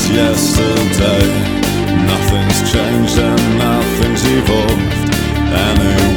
as yesterday. Nothing's changed and nothing's evolved anyway.